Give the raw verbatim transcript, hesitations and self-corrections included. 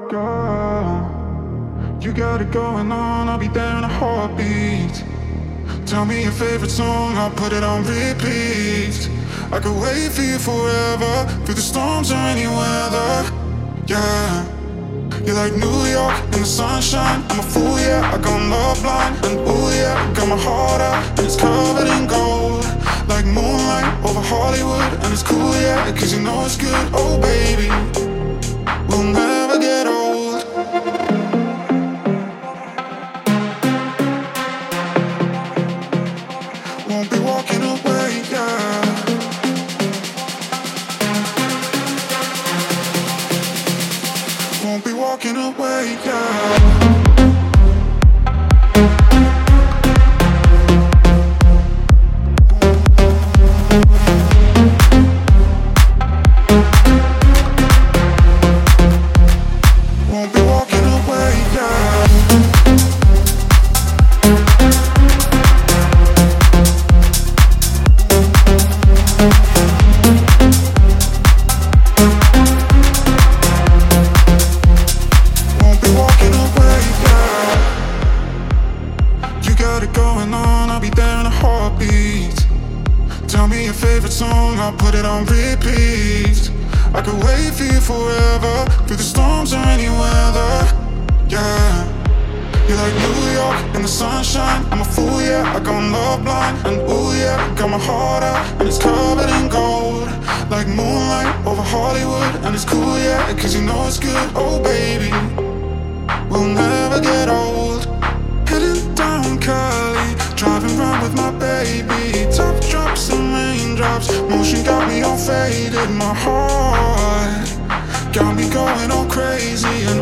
Girl, you got it going on, I'll be there in a heartbeat. Tell me your favorite song, I'll put it on repeat. I could wait for you forever, through the storms or any weather. Yeah, you're like New York in the sunshine. I'm a fool, yeah, I gone love blind. And ooh, yeah, got my heart out, and it's covered in gold. Like moonlight over Hollywood, and it's cool, yeah, cause you know it's good. Oh baby, we'll never get old. Won't be walking away, yeah. Won't be walking away, yeah. Tell me your favorite song, I'll put it on repeat. I could wait for you forever, through the storms or any weather. Yeah, you're like New York in the sunshine. I'm a fool, yeah, I gone love blind. And ooh, yeah, got my heart out, and it's covered in gold. Like moonlight over Hollywood, and it's cool, yeah, cause you know it's good. Oh baby, we'll never get old. Heading down Cali, driving round with my baby. Top drops and raindrops, motion got me all faded. My heart got me going all crazy, and